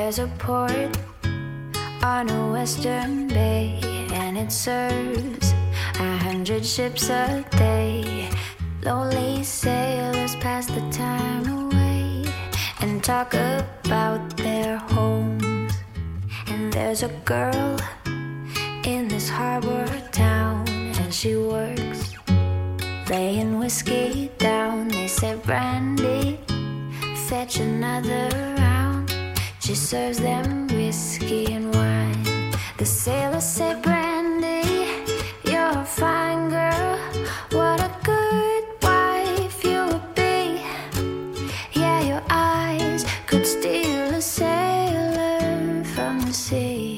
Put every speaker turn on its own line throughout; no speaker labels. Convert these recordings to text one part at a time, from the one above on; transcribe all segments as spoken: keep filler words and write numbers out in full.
There's a port on a western bay, and it serves a hundred ships a day. Lonely sailors pass the time away and talk about their homes. And there's a girl in this harbor town, and she works laying whiskey down. They say, Brandy, fetch another round. She serves them whiskey and wine. The sailors say, Brandy, you're a fine girl. What a good wife you would be. Yeah, your eyes could steal a sailor from the sea.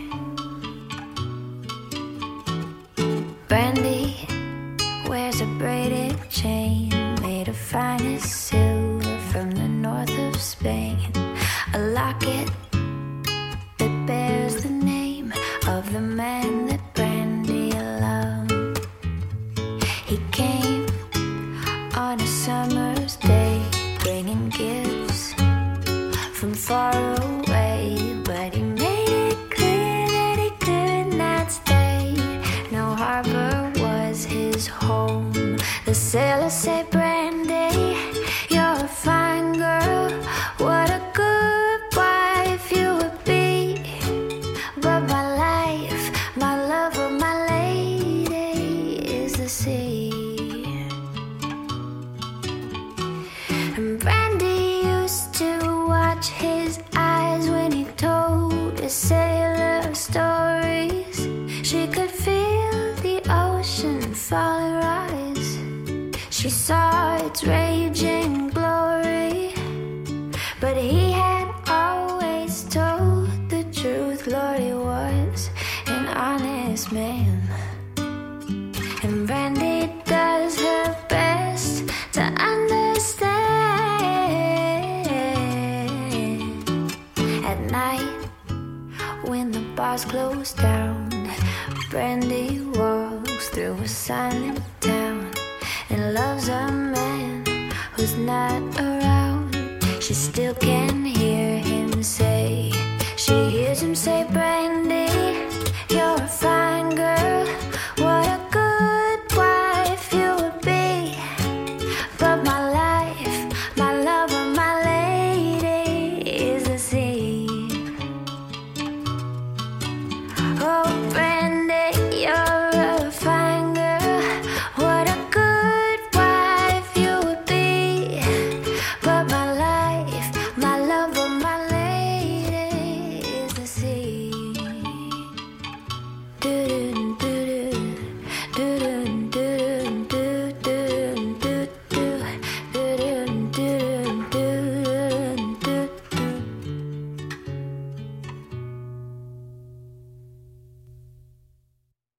Brandy wears a braided chain made of finest silver from the north of Spain. A locket that bears the name of the man that Brandy loved. He came on a summer's day, bringing gifts from far away, but he made it clear that he could not stay. No harbor was his home. The sailors say, Brandy, you're a fine girl. What a good wife you would be. But my life, my love, oh my lady, is the sea. And Brandy used to watch his eyes when he told his sailor stories. She could feel the ocean fall and rise. She saw its raging glory, but he had always told the truth. Lord, he was an honest man. And Brandy does her best to understand. At night, when the bars close down, Brandy walks through a silent town and loves a man who's not around. She still can't